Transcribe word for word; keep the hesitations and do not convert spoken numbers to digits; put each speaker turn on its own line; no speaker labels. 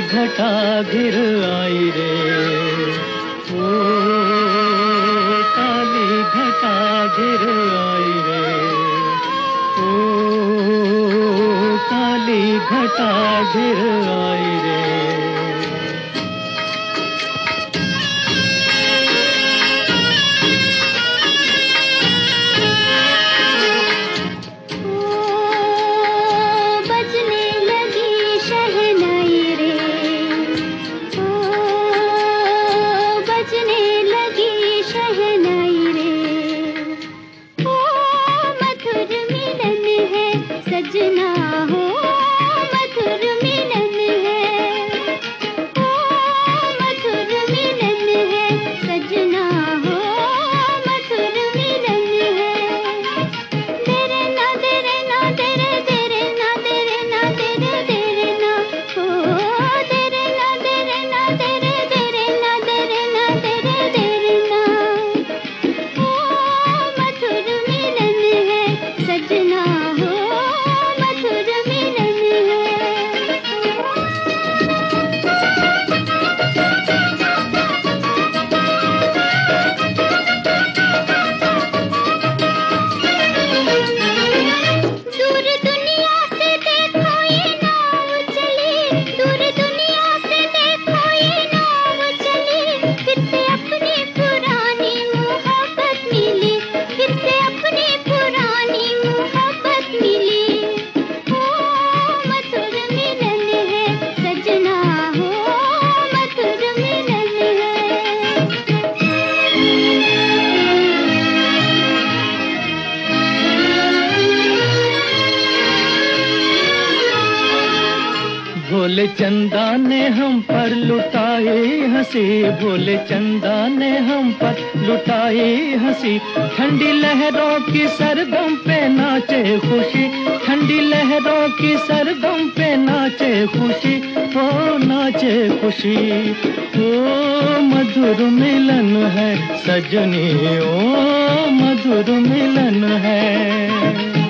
घटा घिर आई रे, ओ काली घटा घिर आई रे, ओ काली घटा घिर आई रे।
सजना हो मधुर मिलन है, ओ मधुर मिलन है, सजना हो मधुर मिलन है। तेरे ना तेरे ना तेरे तेरे ना तेरे ना तेरे तेरे ना, ओ तेरे ना तेरे ना तेरे तेरे ना तेरे ना तेरे तेरे ना, ओ मधुर मिलन है, सजना हो मधुर मिलन है। दूर दुनिया से देखो ये नाव चली, दूर दुनिया से देखो ये नाव चली, फिर से अपनी पुरानी मोहब्बत मिली, फिर से अपनी पुरानी मोहब्बत मिली। ओ मधुर मिलन है, सजना हो मधुर मिलन है।
भोले चंदा ने हम पर लुटाई हंसी, भोले चंदा ने हम पर लुटाई हंसी, ठंडी लहरों की सरगम पे नाचे खुशी, ठंडी लहरों की सरगम पे नाचे खुशी, ओ नाचे खुशी। ओ मधुर मिलन है सजनी, ओ मधुर मिलन है।